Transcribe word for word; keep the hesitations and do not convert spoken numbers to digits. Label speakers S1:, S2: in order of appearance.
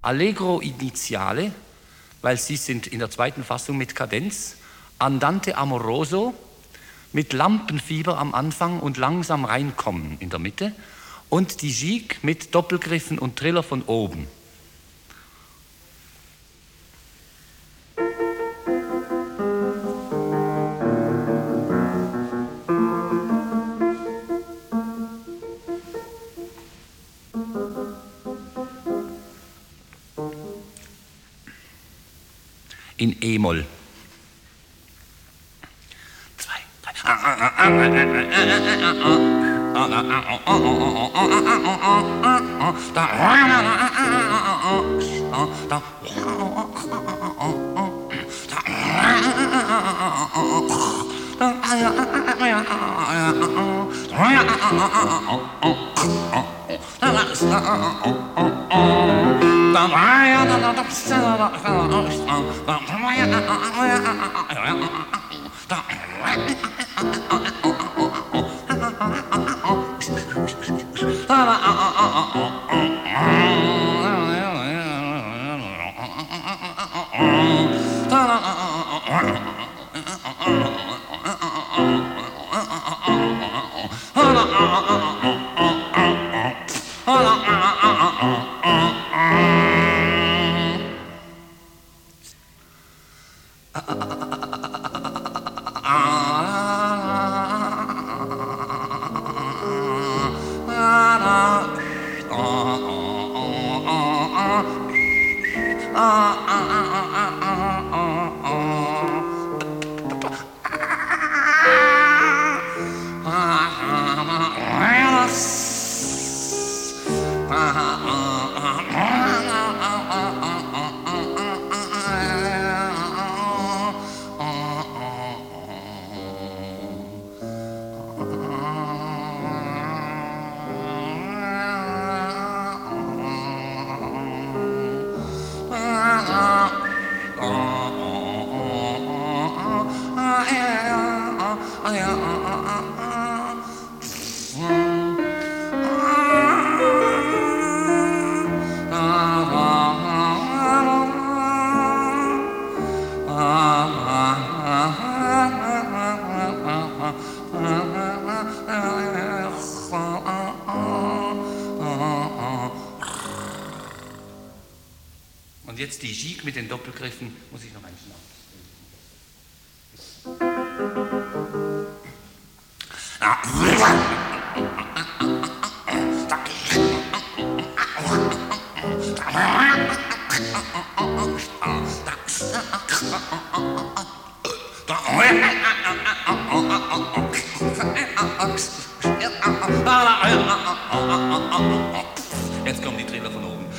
S1: Allegro iniziale, weil sie sind in der zweiten Fassung mit Kadenz, Andante amoroso, mit Lampenfieber am Anfang und langsam reinkommen in der Mitte und die Gigue mit Doppelgriffen und Triller von oben. In E-Moll. Zwei, Und jetzt die Gigue mit den Doppelgriffen, muss ich noch einschnappen. Jetzt kommen die Triller von oben.